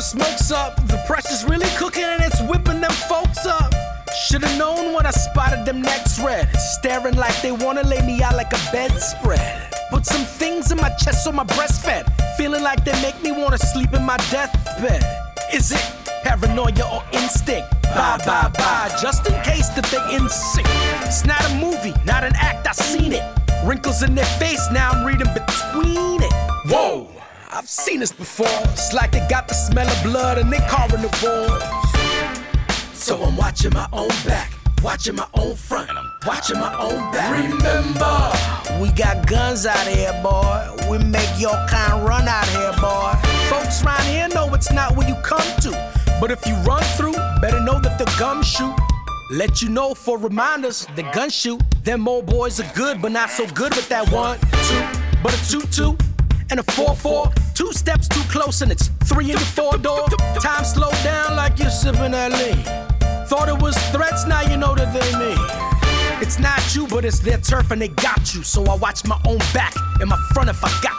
smoke's up. The pressure's really cooking and it's whipping them folks up. Should've known when I spotted them necks red, staring like they wanna lay me out like a bedspread. Put some things in my chest so my breastfed, feeling like they make me wanna sleep in my deathbed. Is it paranoia or instinct? Bye, bye, bye, just in case that they in sync. It's not a movie, not an act, I seen it. Wrinkles in their face, now I'm reading between it. Whoa, I've seen this before. It's like they got the smell of blood and they carnivores. So I'm watching my own back, watching my own front, and I'm watching my own back. Remember, we got guns out here, boy. We make your kind run out here, boy. Folks around here know it's not where you come to. But if you run through, better know that the gums shoot. Let you know for reminders, the gun shoot. Them old boys are good, but not so good with that 1, 2. But a 2-2 and a 4-4. 2 steps too close and it's 3 in the 4 door. Time slowed down like you're sipping that lean. Thought it was threats, now you know that they mean. It's not you, but it's their turf and they got you. So I watch my own back and my front if I got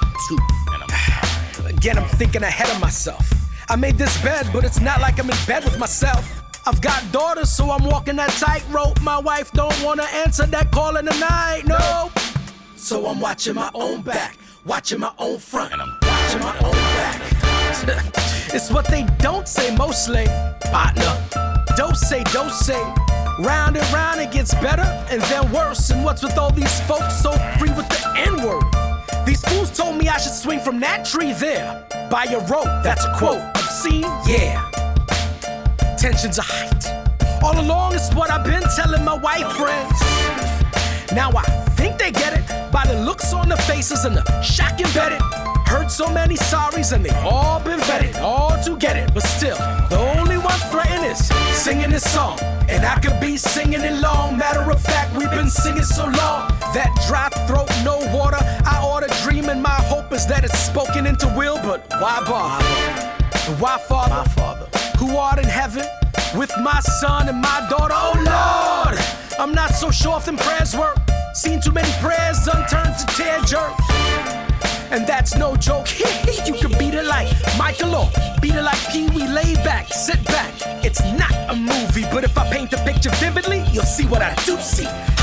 to. Again, I'm thinking ahead of myself. I made this bed, but it's not like I'm in bed with myself. I've got daughters, so I'm walking that tightrope. My wife don't wanna answer that call in the night, no. So I'm watching my own back, watching my own front, and I'm watching my own back. It's what they don't say mostly, partner. Dose, dose. Round and round it gets better and then worse. And what's with all these folks so free with the N-word? These fools told me I should swing from that tree there. By a rope, that's a quote. Obscene, yeah. Tensions are height. All along it's what I've been telling my white friends. Now I think they get it by the looks on their faces and the shock embedded. Heard so many sorries and they all been vetted, all to get it. But still, the only one threatened is singing this song. And I could be singing it long. Matter of fact, we've been singing so long. That dry throat, no water. I ought to dream and my hope is that it's spoken into will. But why bother? Why Father? My Father, who art in heaven, with my son and my daughter. Oh Lord, I'm not so sure if them prayers work. Seen too many prayers unturned to tear jerks. And that's no joke. You can beat it like Michael or beat it like Pee Wee. Lay back, sit back. It's not a movie, but if I paint the picture vividly, you'll see what I do see.